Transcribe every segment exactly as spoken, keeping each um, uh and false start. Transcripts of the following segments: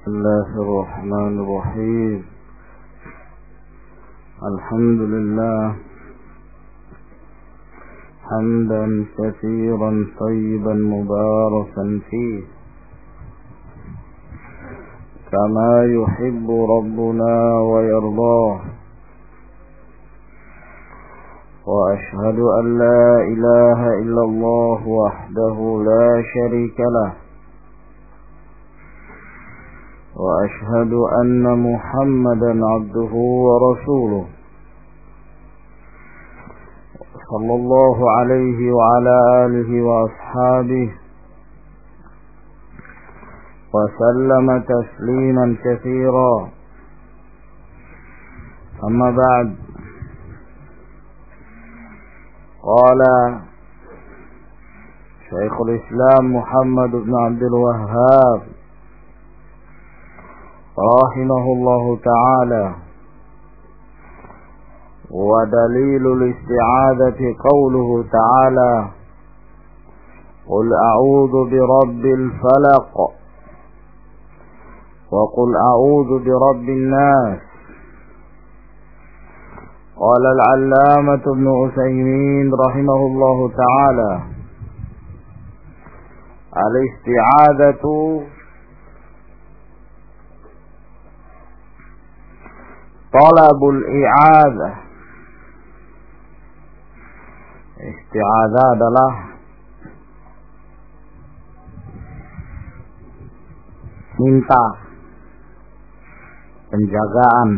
بسم الله الرحمن الرحيم. الحمد لله حمدا كثيرا طيبا مباركا فيه كما يحب ربنا ويرضاه، وأشهد أن لا إله إلا الله وحده لا شريك له، وأشهد أن محمدا عبده ورسوله صلى الله عليه وعلى آله وأصحابه وسلم تسليما كثيرا. أما بعد، قال شيخ الإسلام محمد بن عبد الوهاب رحمه الله تعالى: ودليل الاستعاذة قوله تعالى: قل أعوذ برب الفلق وقل أعوذ برب الناس. قال العلامة ابن عثيمين رحمه الله تعالى: الاستعاذة طلب الإعاذة. Isti'adzah adalah minta penjagaan,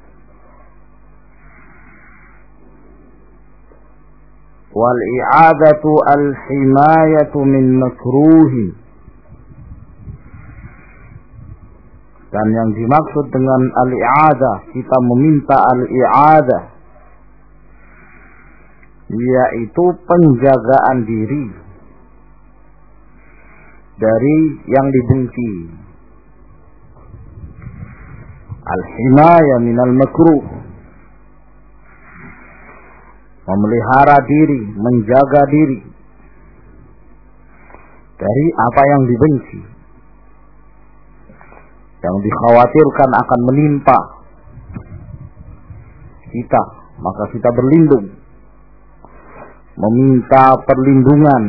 wal i'adatu al himayatu min makruhi, dan yang dimaksud dengan al-i'adah, kita meminta al-i'adah, yaitu penjagaan diri dari yang dibenci. Al-himayah minal makruh, memelihara diri, menjaga diri dari apa yang dibenci, yang dikhawatirkan akan menimpa kita, maka kita berlindung, meminta perlindungan.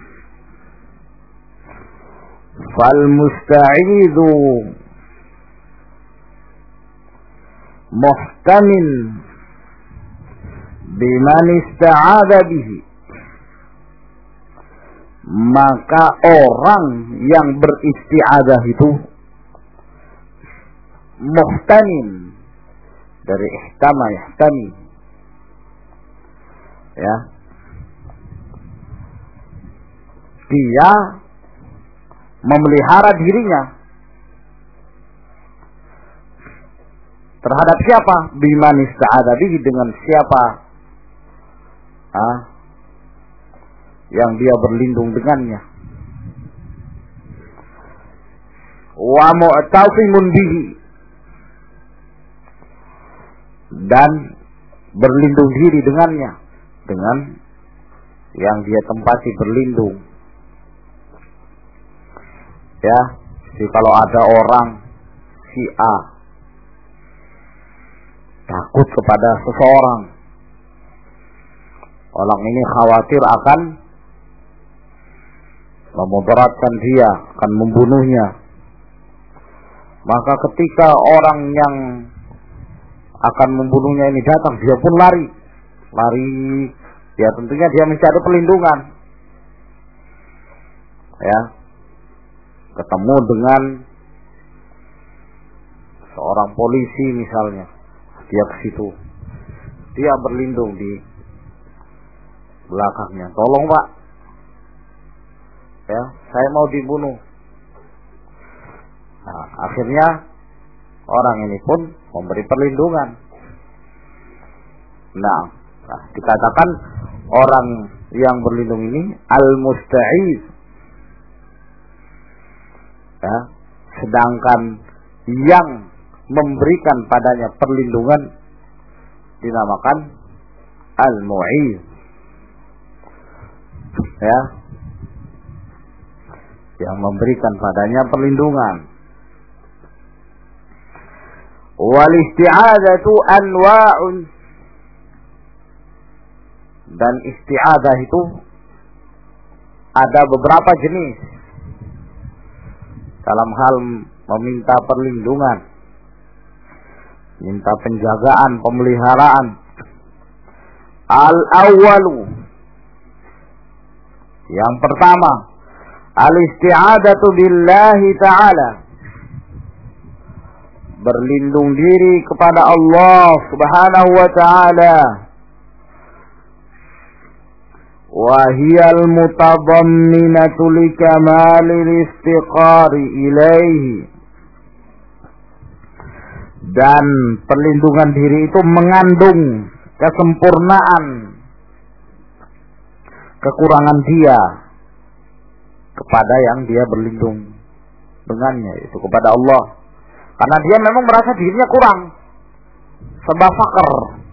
Fal musta'idhu muhtamin biman ista'adha bihi, maka orang yang beristi'adah itu muhtamin dari ihtama yahtami, ya, dia memelihara dirinya terhadap siapa? Biman ista'adha bihi, dengan siapa ah, yang dia berlindung dengannya. Wa mu'tasimun bihi, dan berlindung diri dengannya, dengan yang dia tempati berlindung. Ya, jadi kalau ada orang si A takut kepada seseorang, orang ini khawatir akan memudaratkan dia, akan membunuhnya, maka ketika orang yang akan membunuhnya ini datang, dia pun lari, lari, ya tentunya dia mencari perlindungan, ya, ketemu dengan seorang polisi misalnya, dia ke situ, dia berlindung di belakangnya, tolong Pak, ya, saya mau dibunuh. Nah, akhirnya orang ini pun memberi perlindungan. Nah, nah dikatakan orang yang berlindung ini al-musta'iz, ya, sedangkan yang memberikan padanya perlindungan dinamakan al-mu'iz, ya, yang memberikan padanya perlindungan. Wal isti'adzatu anwa'un, dan isti'adzah itu ada beberapa jenis dalam hal meminta perlindungan, minta penjagaan, pemeliharaan. Al-awwalu, yang pertama, al-isti'adzatu billahi ta'ala, berlindung diri kepada Allah Subhanahu wa ta'ala. Wa hiyal mutadamminatu likamalil istiqari ilaihi, dan perlindungan diri itu mengandung kesempurnaan kekurangan dia kepada yang dia berlindung dengannya, itu kepada Allah. Karena dia memang merasa dirinya kurang, sebab fakir.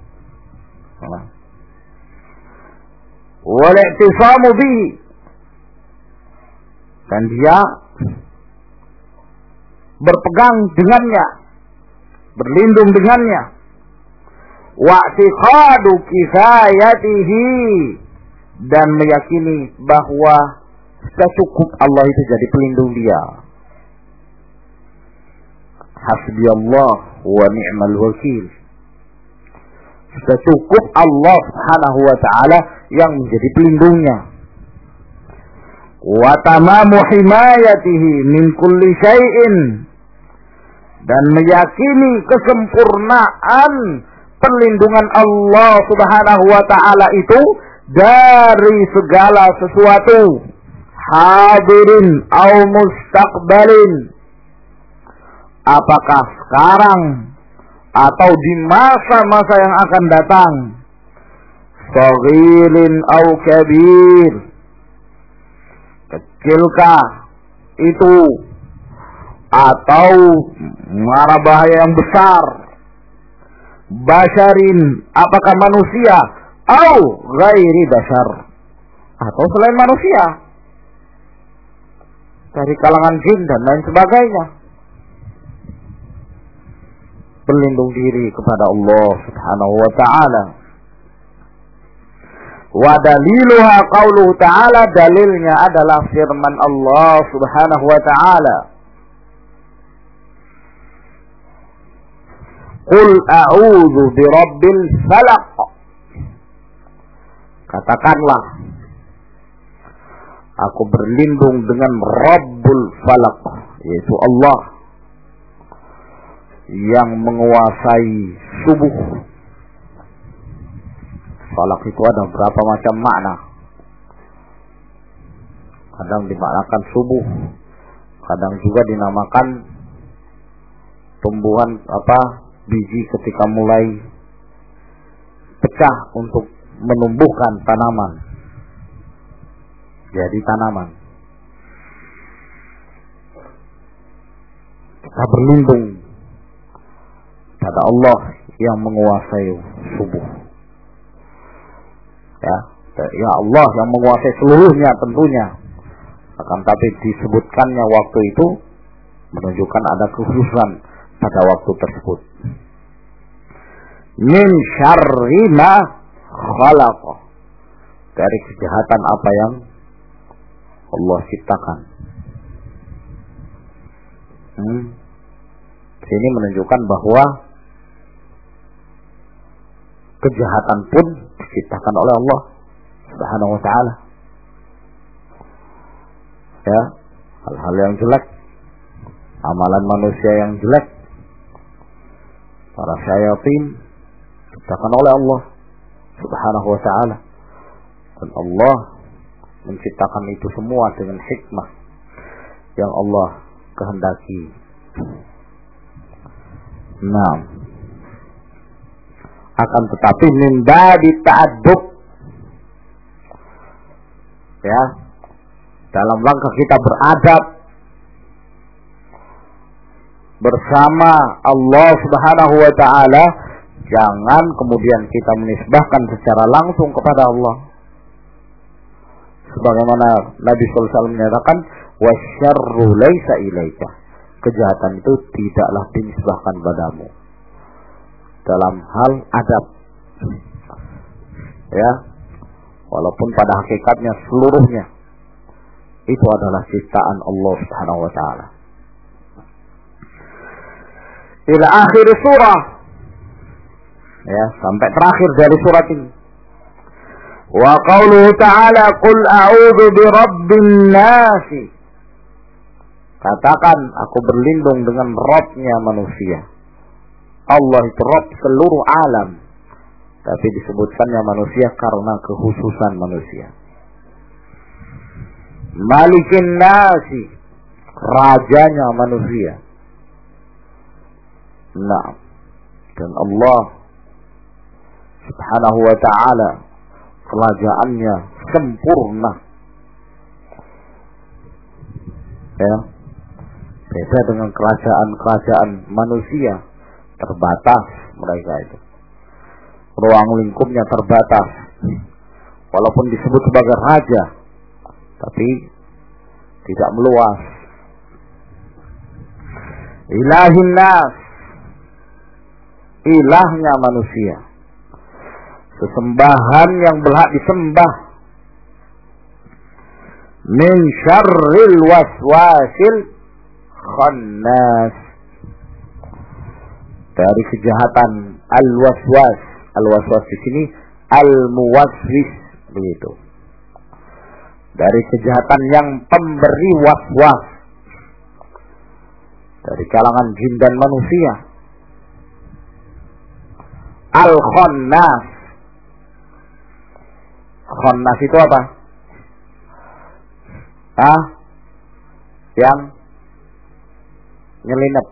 Wal i'tisamu bihi, dan dia berpegang dengannya, berlindung dengannya. Wa'tiqadu kifayatihi, dan meyakini bahwa sudah cukup Allah itu jadi pelindung dia. Hasbiyallah wa ni'mal wakil, sudah cukup Allah Subhanahu wa ta'ala yang menjadi pelindungnya. Wa tamamu himayatihi min kulli syai'in, dan meyakini kesempurnaan perlindungan Allah Subhanahu wa ta'ala itu dari segala sesuatu, hadirin au mustaqbalin, apakah sekarang atau di masa-masa yang akan datang, saghirin au kabir, kecilkah itu atau mara bahaya yang besar, basyarin, apakah manusia, au ghairi basyar, atau selain manusia, dari kalangan jin dan lain sebagainya. Berlindung diri kepada Allah Subhanahu wa ta'ala. Wa daliluha qauluhu ta'ala, dalilnya adalah firman Allah Subhanahu wa ta'ala. Qul a'udzu birabbil falaq, katakanlah, aku berlindung dengan Rabbul Falaq, yaitu Allah yang menguasai subuh. Falaq itu ada berapa macam makna. Kadang dimaknakan subuh, kadang juga dinamakan tumbuhan apa biji ketika mulai pecah untuk menumbuhkan tanaman, jadi tanaman. Kita berlindung pada Allah yang menguasai subuh. Ya, ya Allah yang menguasai seluruhnya tentunya. Akan tapi disebutkannya waktu itu menunjukkan ada kekhususan pada waktu tersebut. Min syarri ma khalaq, dari kejahatan apa yang Allah ciptakan. Hmm. Sini menunjukkan bahwa kejahatan pun diciptakan oleh Allah Subhanahu wa ta'ala. Ya, hal-hal yang jelek, amalan manusia yang jelek, para syayatin diciptakan oleh Allah Subhanahu wa ta'ala. Dan Allah menciptakan itu semua dengan hikmah yang Allah kehendaki. Nah, akan tetapi min babi ta'addub, ya, dalam rangka kita beradab bersama Allah Subhanahu wa ta'ala, jangan kemudian kita menisbahkan secara langsung kepada Allah. Sebagaimana Nabi sallallahu alaihi wasallam menyatakan, wasyarru laisa ilaika, kejahatan itu tidaklah dinisbahkan padamu. dalam hal adab. Ya, walaupun pada hakikatnya seluruhnya itu adalah ciptaan Allah Subhanahu wa taala. Ila akhir surah, ya, sampai terakhir dari surat ini. Wa qauluhu ta'ala qul a'udzu birabbin nas. Katakan aku berlindung dengan Rabb-nya manusia. Allah itu Rabb seluruh alam, tapi disebutkannya manusia karena kekhususan manusia. Malikin nasi, rajanya manusia. Nah, dan Allah Subhanahu wa ta'ala kerajaannya sempurna. Ya, beda dengan kerajaan-kerajaan manusia, terbatas mereka itu. Ruang lingkupnya terbatas. Walaupun disebut sebagai raja, tapi tidak meluas. Ilahin nas, ilahnya manusia, sesembahan yang berhak disembah. Min syarril waswasil khannas, dari kejahatan al-waswas. Al-waswas di sini al-muwaswis, begitu. Dari kejahatan yang pemberi waswas, dari kalangan jin dan manusia. Al-khannas. Khannas itu apa? Hah? Yang nyelinap.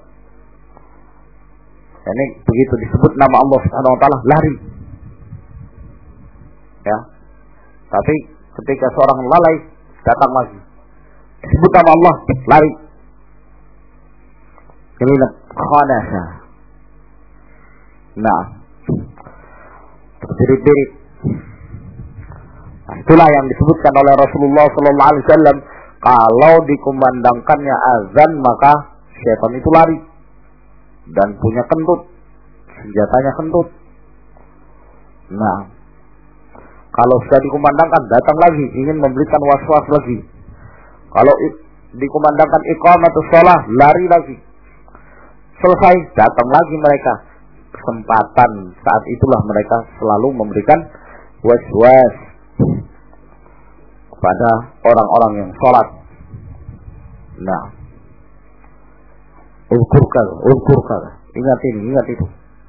Ini begitu disebut nama Allah Subhanahu wa taala, lari. Ya. Tapi ketika seorang lalai datang lagi, disebut nama Allah, lari. Nyelinap, khanasa. Nah, terbirit-birit. Nah, itulah yang disebutkan oleh Rasulullah sallallahu alaihi wasallam, kalau dikumandangkannya azan maka syaitan itu lari dan punya kentut, senjatanya kentut. Nah, kalau sudah dikumandangkan datang lagi ingin memberikan waswas lagi. Kalau dikumandangkan iqamatus shalah lari lagi. Selesai datang lagi mereka. Kesempatan saat itulah mereka selalu memberikan waswas kepada orang-orang yang sholat. Nah, ulkurkan, ulkurkan, ingat ini, ingat itu.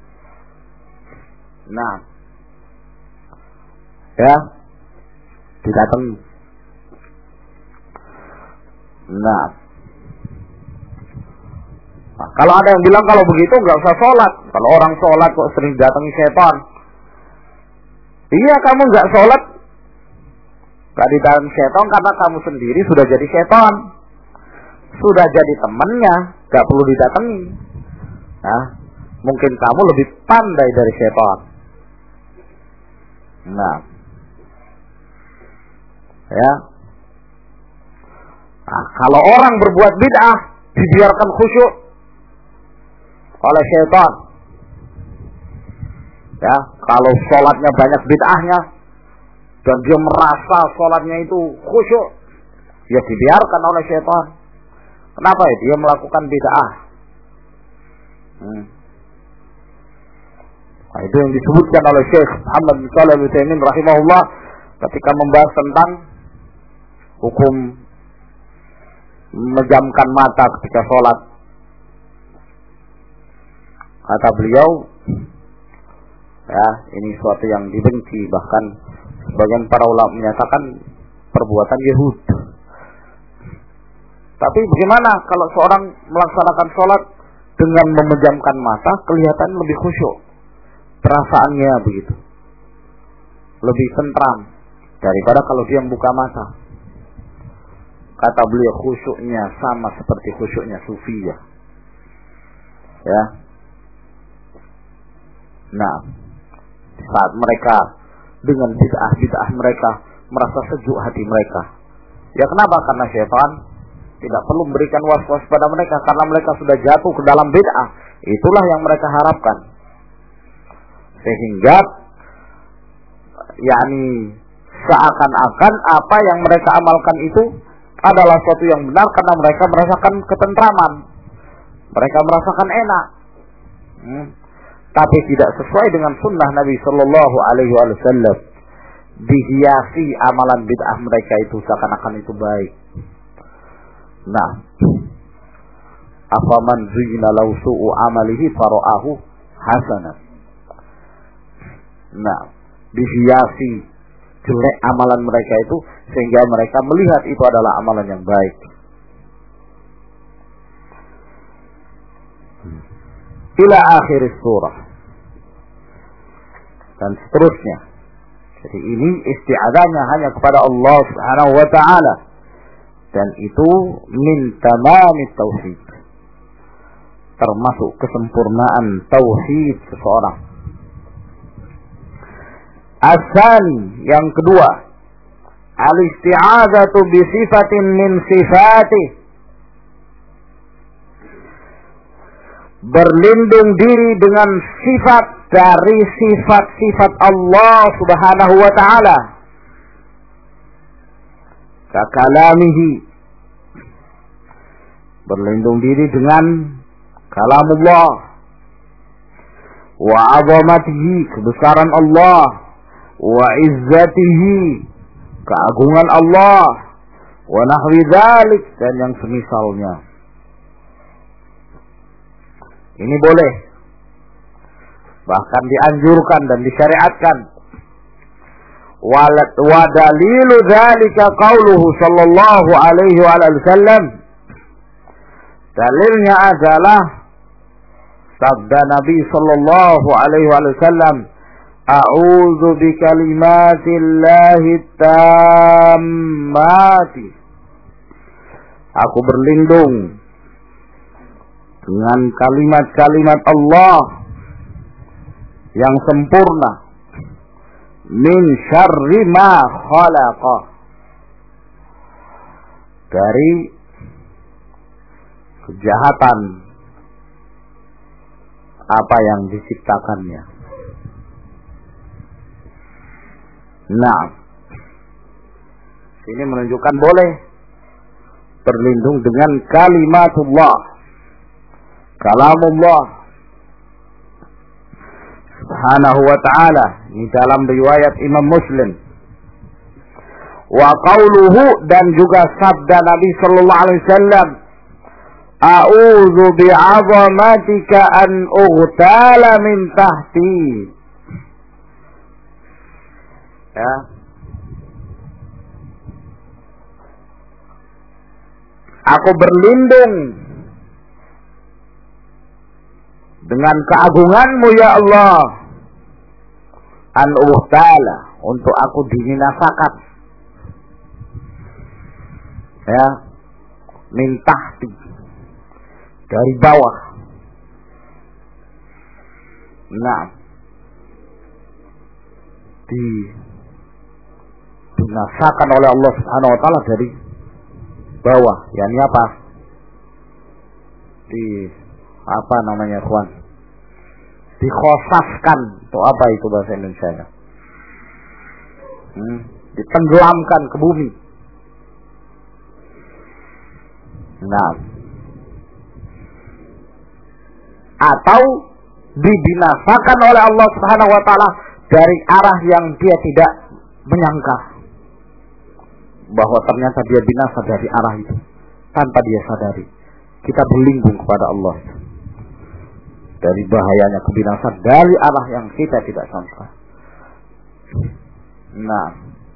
Nah, ya, didatangi. Nah, nah, kalau ada yang bilang kalau begitu nggak usah sholat. Kalau orang sholat kok sering datangi setan. Iya, kamu nggak sholat, nggak didatangi setan karena kamu sendiri sudah jadi setan, sudah jadi temannya, nggak perlu didatangi. Nah, mungkin kamu lebih pandai dari setan. Nah, ya. Nah, kalau orang berbuat bid'ah dibiarkan khusyuk oleh syaitan. Ya, kalau sholatnya banyak bid'ahnya dan dia merasa sholatnya itu khusyuk, ya dibiarkan oleh syaitan. Kenapa ya? Dia melakukan bid'ah. Hmm. Nah, itu yang disebutkan oleh Syekh Muhammad bin Shalih Al-Utsaimin rahimahullah ketika membahas tentang hukum memejamkan mata ketika sholat. Kata beliau, ya, ini suatu yang dibenci, bahkan sebagian para ulama menyatakan perbuatan Yahud. Tapi bagaimana kalau seorang melaksanakan sholat dengan memejamkan mata, kelihatan lebih khusyuk, perasaannya begitu, lebih tentram daripada kalau dia membuka mata. Kata beliau, khusyuknya sama seperti khusyuknya sufiyah. Ya. Nah, saat mereka dengan bid'ah-bid'ah mereka merasa sejuk hati mereka. Ya kenapa? Karena syaitan tidak perlu memberikan was-was pada mereka karena mereka sudah jatuh ke dalam bid'ah. Itulah yang mereka harapkan. Sehingga yakni seakan-akan apa yang mereka amalkan itu adalah sesuatu yang benar karena mereka merasakan ketentraman, mereka merasakan enak. Hmm. Tapi tidak sesuai dengan sunnah Nabi Sallallahu Alaihi Wasallam. Dihiasi amalan bid'ah mereka itu seakan-akan itu baik. Nah, afaman zuyyina lahu su'u amalihi fara'ahu hasanah. Nah, dihiasi jelek amalan mereka itu sehingga mereka melihat itu adalah amalan yang baik. Ila akhir surah dan seterusnya. Jadi ini isti'adzahnya hanya kepada Allah Subhanahu wa taala dan itu min tamamit tauhid, termasuk kesempurnaan tauhid seseorang. Asani, yang kedua, al-isti'adzatu bi sifatin min sifatih, berlindung diri dengan sifat dari sifat-sifat Allah Subhanahu wa taala. Kakalamihi, berlindung diri dengan kalamullah, wa 'azamatihi, kebesaran Allah, wa izzatihi, keagungan Allah, wa nahwi dzalik, dan yang semisalnya. Ini boleh, bahkan dianjurkan dan disyariatkan. Wa dalilu dzalika qauluhu sallallahu alaihi wasallam, dalilnya adalah sabda Nabi sallallahu alaihi wasallam, a'udzu bikalimatillahi tammati, aku berlindung dengan kalimat-kalimat Allah yang sempurna, min syarri ma khalaqa, dari kejahatan apa yang diciptakannya. Nah, ini menunjukkan boleh berlindung dengan kalimatullah, kalamullah Subhanahu wa ta'ala. Ini dalam riwayat Imam Muslim. Wa qauluhu, dan juga sabda Nabi sallallahu alaihi wasallam, a'udzu bi'azamatika an ughtala min tahti. Ya. Aku berlindung dengan keagunganmu ya Allah, an ughtala, untuk aku dibinasakan, ya, min tahti, dari bawah. Nah, dibinasakan oleh Allah Subhanahu wa taala dari bawah. Yani apa? Di apa namanya, kawan? Dikhosafkan. Itu apa itu bahasa Indonesia? Hmm, ditenggelamkan ke bumi. Nah, atau dibinasakan oleh Allah Subhanahu wa taala dari arah yang dia tidak menyangka, bahwa ternyata dia binasa dari arah itu tanpa dia sadari. Kita berlindung kepada Allah dari bahayanya kebinasan dari arah yang kita tidak sangka. Nah,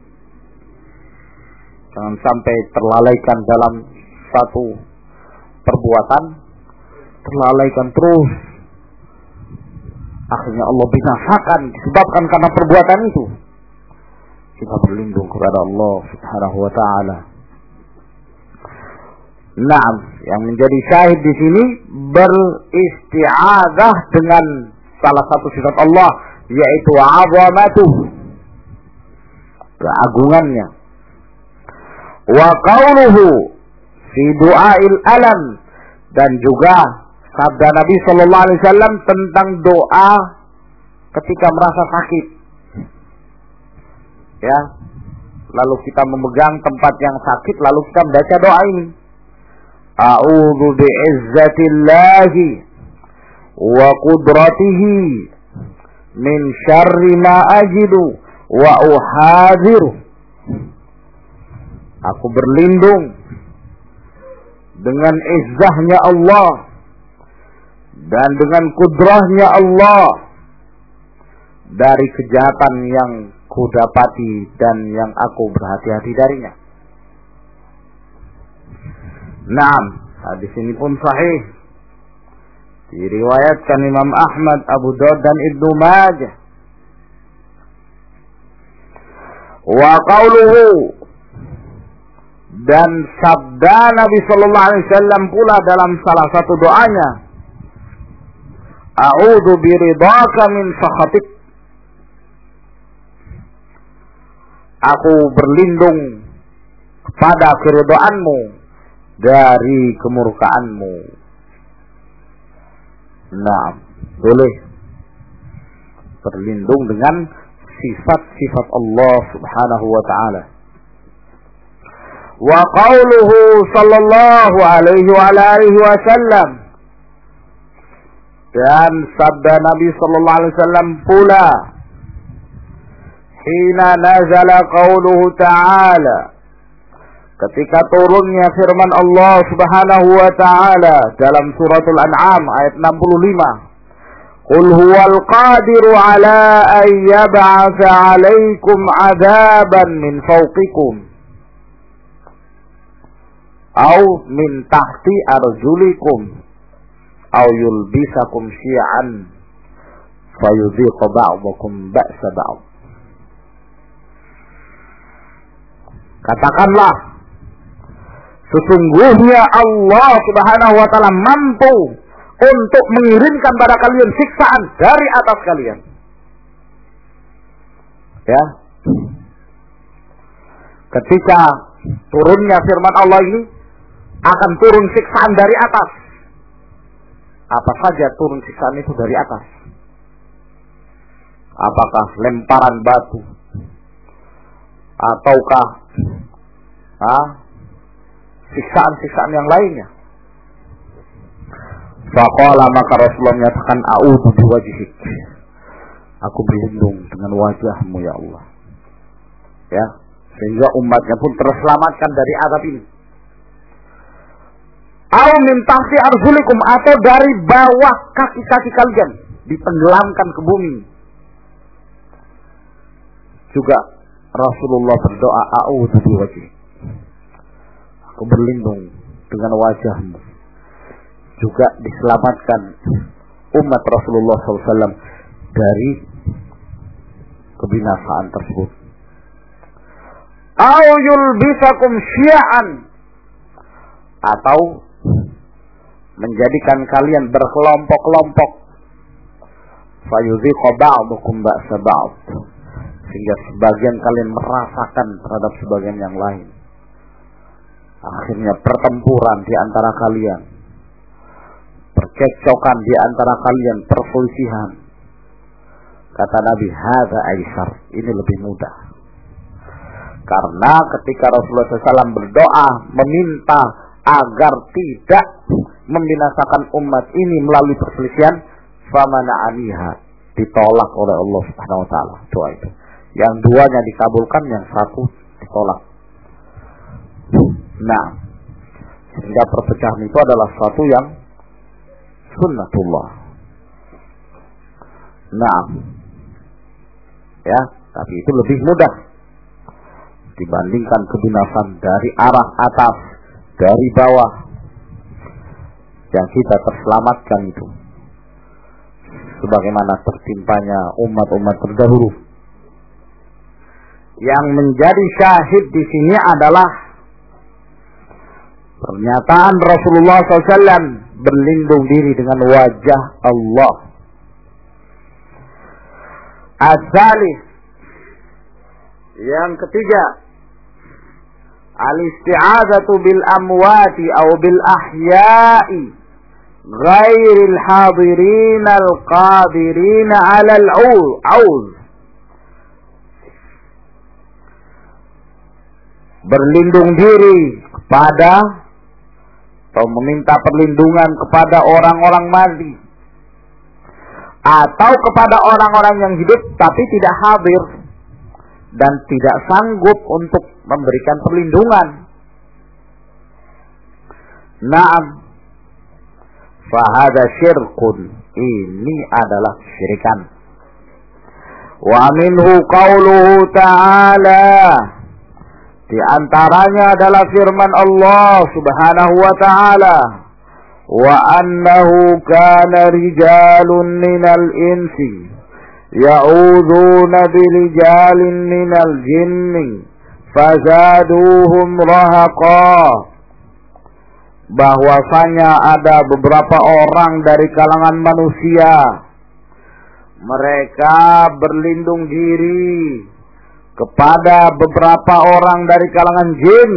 jangan sampai terlalaikan dalam satu perbuatan, terlalaikan terus, akhirnya Allah binasakan disebabkan karena perbuatan itu. Kita berlindung kepada Allah Subhanahu wa taala. Nah, yang menjadi syahid di sini beristi'adzah dengan salah satu sifat Allah, yaitu 'azamatuh, keagungannya. Wa qauluhu fi du'ail alam, dan juga sabda Nabi sallallahu alaihi wasallam tentang doa ketika merasa sakit, ya, lalu kita memegang tempat yang sakit, lalu kita membaca doa ini. A'udzu bi'izzatillahi wa qudratihi min syarri ma ajidu wa uhadhiru. Aku berlindung dengan izzahnya Allah dan dengan kudrahnya Allah dari kejahatan yang kudapati dan yang aku berhati-hati darinya. Naam, hadis ini pun sahih, diriwayatkan Imam Ahmad, Abu Daud dan Ibnu Majah. Wa qauluhu, dan sabda Nabi sallallahu alaihi wasallam pula dalam salah satu doanya, a'udzu biridhaka min sakhatik. Aku berlindung kepada keridhaanmu dari kemurkaanmu. Nah, boleh berlindung dengan sifat-sifat Allah Subhanahu wa ta'ala. Wa qauluhu sallallahu alaihi wa alihi wasallam, dan sabda Nabi sallallahu alaihi wasallam pula, hina nazala qauluhu ta'ala, ketika turunnya firman Allah Subhanahu wa ta'ala dalam suratul An'am ayat enam puluh lima, qul huwal qadiru ala an yab'atsa 'alaikum 'adzaban min fawqikum aw min tahti arjulikum aw yulbisakum syi'an fayudhiqa ba'dakum ba'sa ba'd. Katakanlah, sesungguhnya Allah Subhanahu wa ta'ala mampu untuk mengirimkan pada kalian siksaan dari atas kalian. Ya. Ketika turunnya firman Allah ini, akan turun siksaan dari atas. Apa saja turun siksaan itu dari atas? Apakah lemparan batu? Ataukah ah, siksaan-siksaan yang lainnya? Faqala, maka Rasulullah menyatakan, a'udzu biwajhik, aku berlindung dengan wajahmu ya Allah. Ya, sehingga umatnya pun terselamatkan dari azab ini. Au min tahti arjulikum, atau dari bawah kaki-kaki kalian ditenggelamkan ke bumi. Juga Rasulullah berdoa, a'udzu biwajhik, aku berlindung dengan wajahmu. Juga diselamatkan umat Rasulullah shallallahu alaihi wasallam dari kebinasaan tersebut. Au yulbisakum syi'an, atau menjadikan kalian berkelompok-kelompok. Fayudhiqa ba'dukum ba'sa ba'd, sehingga sebagian kalian merasakan terhadap sebagian yang lain. Akhirnya pertempuran di antara kalian, percekcokan di antara kalian, perselisihan. Kata Nabi, hadza aisar, ini lebih mudah. Karena ketika Rasulullah shallallahu alaihi wasallam berdoa meminta agar tidak membinasakan umat ini melalui perselisihan, famana'aniha, ditolak oleh Allah Subhanahu wa taala doa itu. Yang duanya dikabulkan, yang satu ditolak. Nah, sehingga perpecahan itu adalah sesuatu yang sunnatullah. Nah, ya, tapi itu lebih mudah dibandingkan kebinasan dari arah atas, dari bawah, yang kita terselamatkan itu, sebagaimana tertimpanya umat-umat terdahulu. Yang menjadi syahid di sini adalah pernyataan Rasulullah shallallahu alaihi wasallam berlindung diri dengan wajah Allah. As-salis, yang ketiga, al-isti'adzatu bil amwati aw bil ahya'i ghairil hadirin al-qadirin 'ala al-'auz. Berlindung diri kepada atau meminta perlindungan kepada orang-orang mati atau kepada orang-orang yang hidup tapi tidak hadir dan tidak sanggup untuk memberikan perlindungan. Naam, fahada syirkun, ini adalah syirikan. Wa minhu qauluhu ta'ala, di antaranya adalah firman Allah Subhanahu wa ta'ala, wa annahu kana rijalun minal insi ya'udzuuna birijalin minal jinni fazaduhum rahaqa. Bahwasanya ada beberapa orang dari kalangan manusia, mereka berlindung diri kepada beberapa orang dari kalangan jin,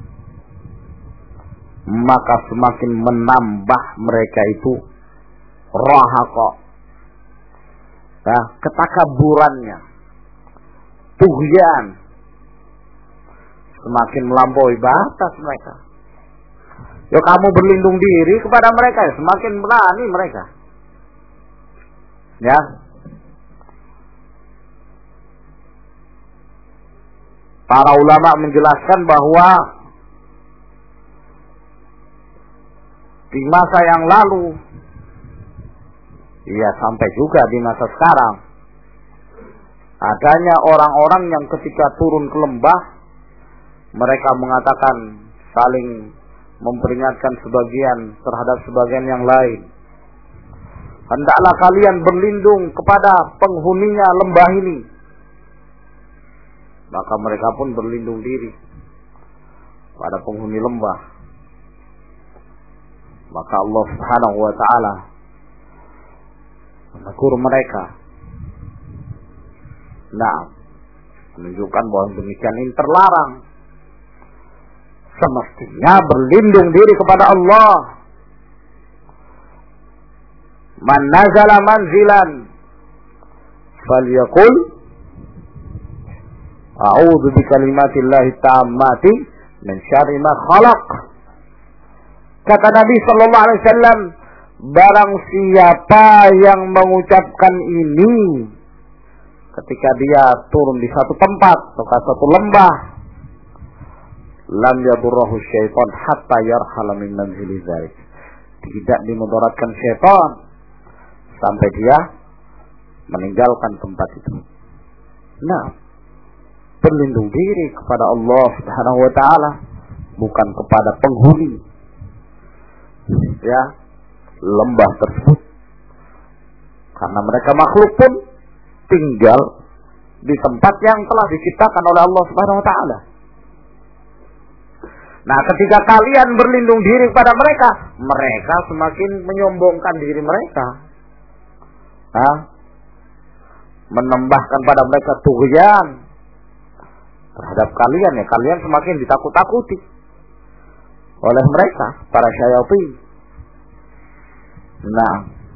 maka semakin menambah mereka itu rahaqa, nah, ketakaburannya, tughyan, semakin melampaui batas mereka. Ya kamu berlindung diri kepada mereka, ya semakin berani mereka. Ya. Para ulama menjelaskan bahwa di masa yang lalu, ya sampai juga di masa sekarang, adanya orang-orang yang ketika turun ke lembah, mereka mengatakan saling memperingatkan sebagian terhadap sebagian yang lain. Hendaklah kalian berlindung kepada penghuninya lembah ini. Maka mereka pun berlindung diri pada penghuni lembah. Maka Allah Subhanahu wa ta'ala menegur mereka. Nah, menunjukkan bahwa demikian ini terlarang. Semestinya berlindung diri kepada Allah. Man nazala manzilan falyaqul a'udzu bikalimatillahi tammati min syarri ma khalaq. Kata Nabi sallallahu alaihi wasallam, barang siapa yang mengucapkan ini ketika dia turun di satu tempat atau satu lembah, lam yadurruhu syaitan hatta yarhala min manzili dzalik. Tidak dimudaratkan syaitan sampai dia meninggalkan tempat itu. Nah, berlindung diri kepada Allah Subhanahu wa ta'ala, bukan kepada penghuni ya lembah tersebut, karena mereka makhluk pun tinggal di tempat yang telah diciptakan oleh Allah Subhanahu wa ta'ala. Nah, ketika kalian berlindung diri kepada mereka, mereka semakin menyombongkan diri mereka, nah, menambahkan pada mereka tughyan terhadap kalian, ya kalian semakin ditakut-takuti oleh mereka, para syaitan. Nah,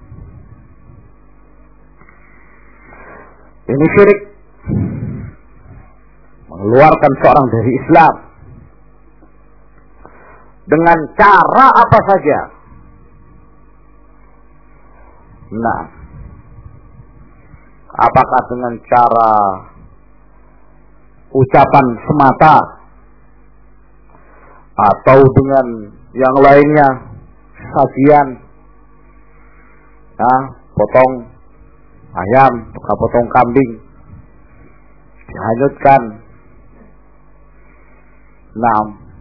ini syirik, mengeluarkan seorang dari Islam dengan cara apa saja. Nah, apakah dengan cara ucapan semata atau dengan yang lainnya, sajian, nah, potong ayam, potong kambing, dihanyutkan. Nah,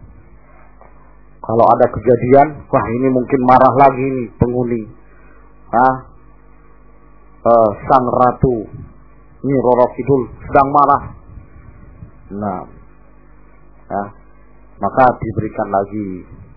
kalau ada kejadian, wah ini mungkin marah lagi nih penghuni, ah, uh, sang ratu Nyi Roro Kidul sedang marah. Nah, ya, maka diberikan lagi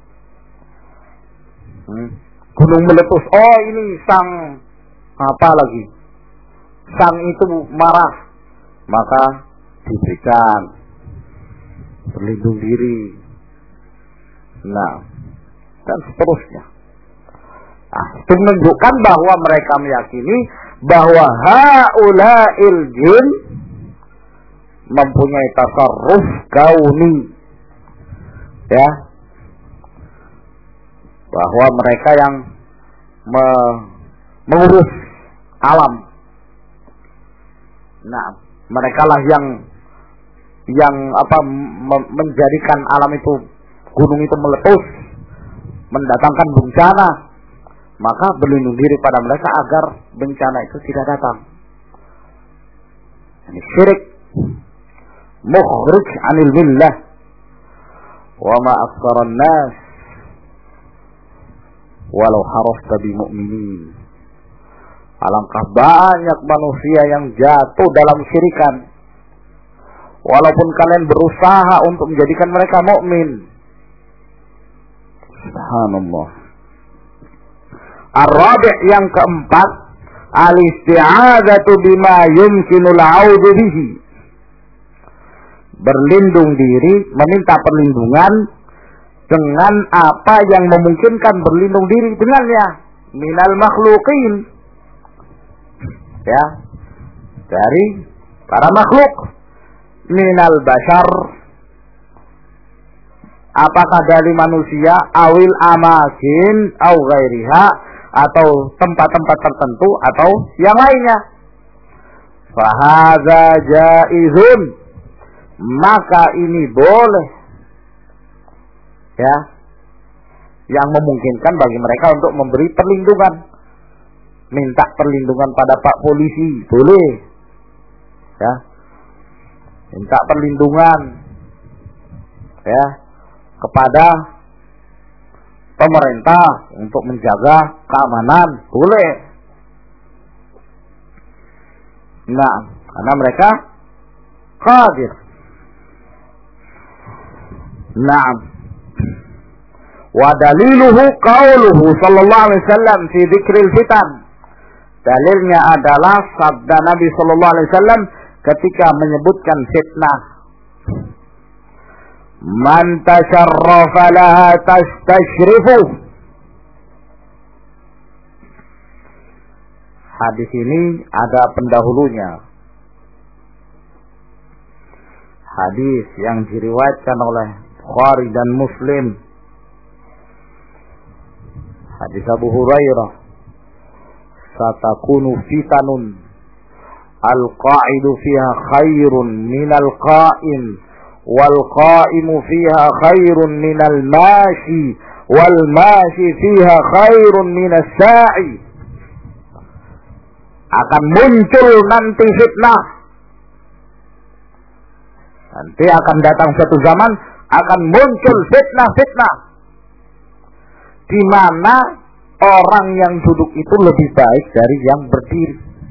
hmm, gunung meletus. Oh, ini sang apa lagi? Sang itu marah, maka diberikan berlindung diri. Nah, dan seterusnya. Nah, itu menunjukkan bahwa mereka meyakini bahwa haula'il jin mempunyai tasarruf kauni, ya, bahwa mereka yang me, mengurus alam. Nah, mereka lah yang yang apa me- menjadikan alam itu, gunung itu meletus, mendatangkan bencana. Maka berlindung diri pada mereka agar bencana itu tidak datang. Ini syirik mukhrij 'anil millah. Wa ma aktsarun nas walau harasta bimu'minin. Alangkah banyak manusia yang jatuh dalam syirikan, walaupun kalian berusaha untuk menjadikan mereka mukmin. Subhanallah. Ar-rabi' yang keempat, al-isti'adzatu bima yumkinul 'audu bihi. Berlindung diri, meminta perlindungan dengan apa yang memungkinkan berlindung diri dengannya, minal makhluqin, ya, dari para makhluk, minal bashar, apakah dari manusia, awil amakin au ghairiha, atau tempat-tempat tertentu atau yang lainnya. Fahadza jaizun, maka ini boleh, ya, yang memungkinkan bagi mereka untuk memberi perlindungan. Minta perlindungan pada Pak Polisi boleh, ya, minta perlindungan, ya, kepada pemerintah untuk menjaga keamanan boleh. Nah, karena mereka qadir. Nah, wa daliluhu qauluhu sallallahu alaihi wasallam fi dzikril fitan. Dalilnya adalah sabda Nabi sallallahu alaihi wasallam ketika menyebutkan fitnah. Man tasharrafa laha tastashrifu. Hadis ini ada pendahulunya. Hadis yang diriwayatkan oleh Bukhari dan Muslim. Hadis Abu Hurairah. Satakunu fitanun al-qa'idu fiha khairun minal qa'im wal qa'imu fiha khairun minal mashi wal mashi fiha khairun minas sa'i. Akan muncul nanti fitnah. Nanti akan datang suatu zaman, akan muncul fitnah-fitnah di mana orang yang duduk itu lebih baik dari yang berdiri.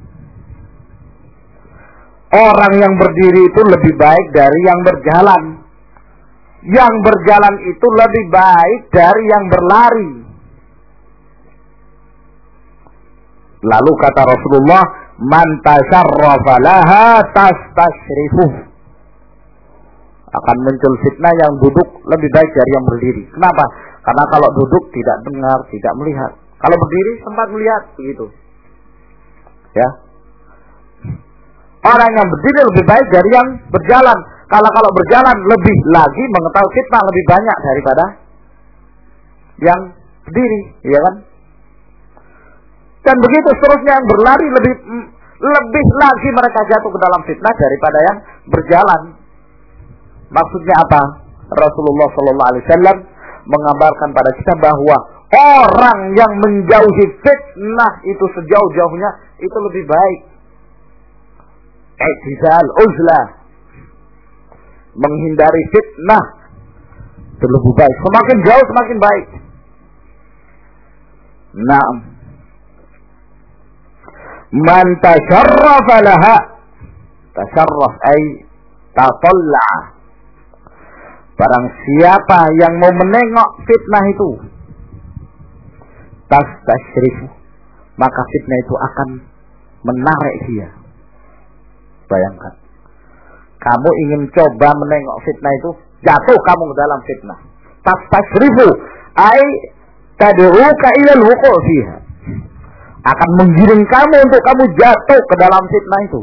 Orang yang berdiri itu lebih baik dari yang berjalan. Yang berjalan itu lebih baik dari yang berlari. Lalu kata Rasulullah, man tasharrafa laha tastashrifuh. Akan muncul fitnah yang duduk lebih baik dari yang berdiri. Kenapa? Karena kalau duduk tidak dengar, tidak melihat. Kalau berdiri sempat melihat, begitu. Ya. Orang yang berdiri lebih baik dari yang berjalan. Kalau kalau berjalan lebih lagi mengetahui fitnah lebih banyak daripada yang berdiri, ya kan? Dan begitu seterusnya, yang berlari lebih lebih lagi mereka jatuh ke dalam fitnah daripada yang berjalan. Maksudnya apa? Rasulullah Sallallahu Alaihi Wasallam menggambarkan pada kita bahwa orang yang menjauhi fitnah itu sejauh-jauhnya itu lebih baik. I'tizal uzlah, menghindari fitnah itu lebih baik. Semakin jauh semakin baik. Naam. Man tasharrafa laha, tasharraf ay tatalla. Barang siapa yang mau menengok fitnah itu, tastashrifu, maka fitnah itu akan menarik dia. Bayangkan, kamu ingin coba menengok fitnah itu, jatuh kamu ke dalam fitnah. Tastashrifu, ay tad'uka ila al-wuqu' fiha. Akan menggiring kamu untuk kamu jatuh ke dalam fitnah itu.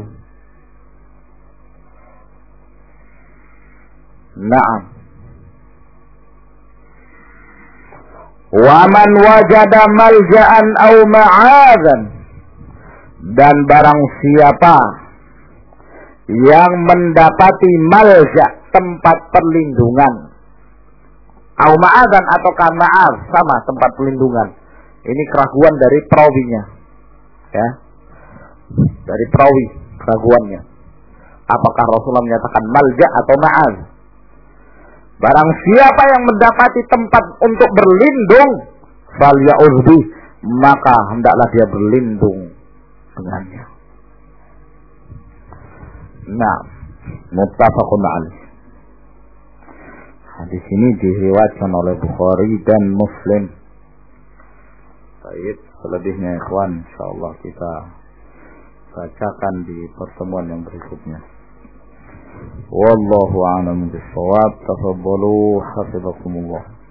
Naam. Wa man wajada malja'an aw ma'adzan, dan barang siapa yang mendapati malja, tempat perlindungan, aw ma'adzan atau ma'az, sama tempat perlindungan. Ini keraguan dari perawinya, ya, dari perawi keraguannya. Apakah Rasulullah menyatakan malja atau ma'az? Barang siapa yang mendapati tempat untuk berlindung, falya'udhu, maka hendaklah dia berlindung dengannya. Nah, muttafaqun alaih. Hadis ini diriwayatkan oleh Bukhari dan Muslim. Baik, selebihnya ikhwan insyaallah kita bacakan di pertemuan yang berikutnya. Wallahu a'lam bishawab. Tafadhalu hafizakumullah.